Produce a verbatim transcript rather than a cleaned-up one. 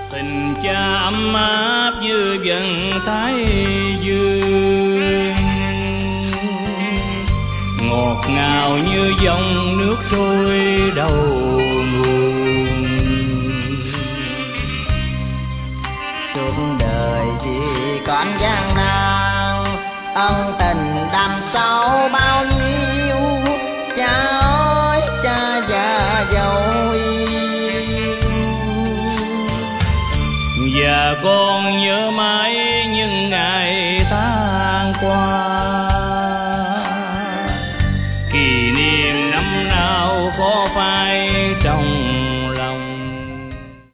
Tình cha ấm áp như vầng thái dương, ngọt ngào như dòng nước trôi đầu nguồn. Suốt đời vì con gian nan, ân tình đậm sâu bao nhiêu. Cha ơi cha già dấu yên, và con nhớ mãi những ngày tháng qua.